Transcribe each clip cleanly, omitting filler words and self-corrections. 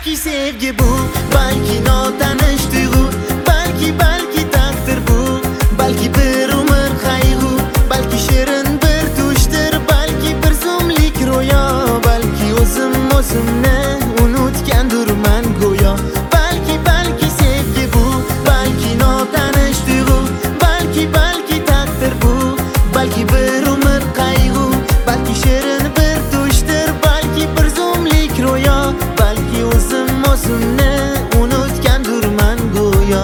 balki sevgi bu, balki notanish tuyg'u, balki taqdir bu, balki bir umr qayg'u, balki shirin bir tushdir, balki bir zumlik ro'yo, balki o'zimni unutgandurman go'yo. Balki sevgi bu, balki notanish tuyg'u, balki taqdir bu, balki bir umr qayg'u, balki shirin bir tushdir, balki bir zumlik ro'yo, balki o'zimni unutgandurman go'yo.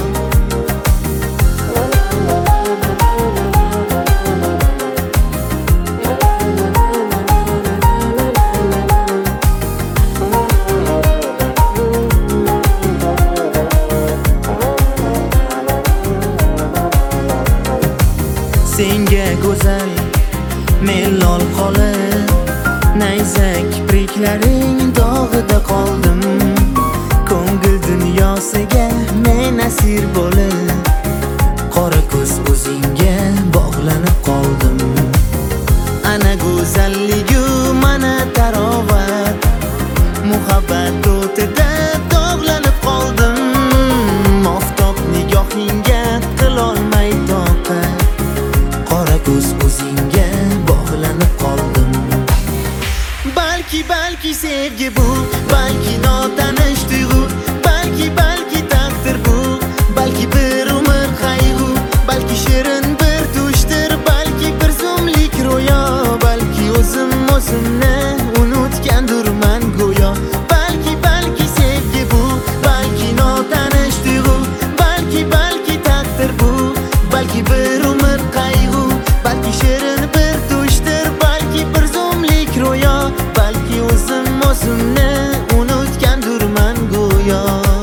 Senga go'zal men lol qolib, nayzak kipriklaring dog'ida qoldim. Ko'ngil dunyosiga men asir bo'lib, qora ko'z o'zingga bog'lanib qoldim. Ana go'zalligu mana tarovat, muhabbat o'tida dog'lanib qoldim. Oftob nigohingga qilolmay toqat, qora ko'z o'zingga bog'lanib qoldim. Balki sevgi bu, balki notanish tuyg'u, balki taqdir bu, balki bir umr qayg'u, balki shirin bir tushdir, balki bir zumlik ro'yo, balki o'zimni unutgandurman go'yo. Balki sevgi bu, balki notanish tuyg'u, balki taqdir bu, balki bir umr qayg'u, balki shirin bir tushdir, balki bir zumlik ro'yo, balki o'zimni unutgandurman go'yo.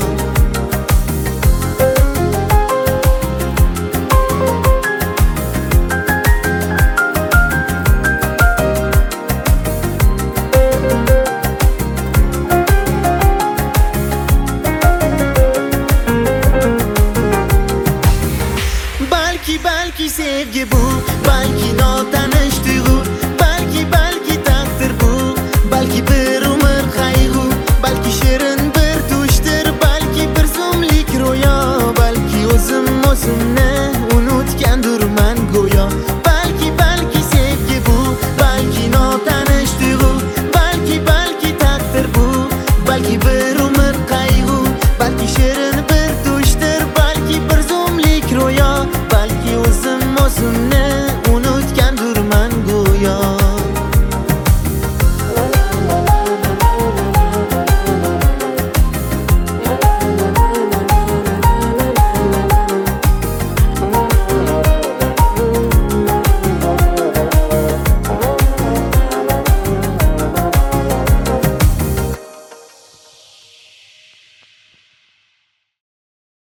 Balki sevgi bu, balki notanish tuyg'u, balki taqdir bu, balki bir umr qayg'u, balki shirin bir tushdir, balki bir zumlik ro'yo, balki o'zimni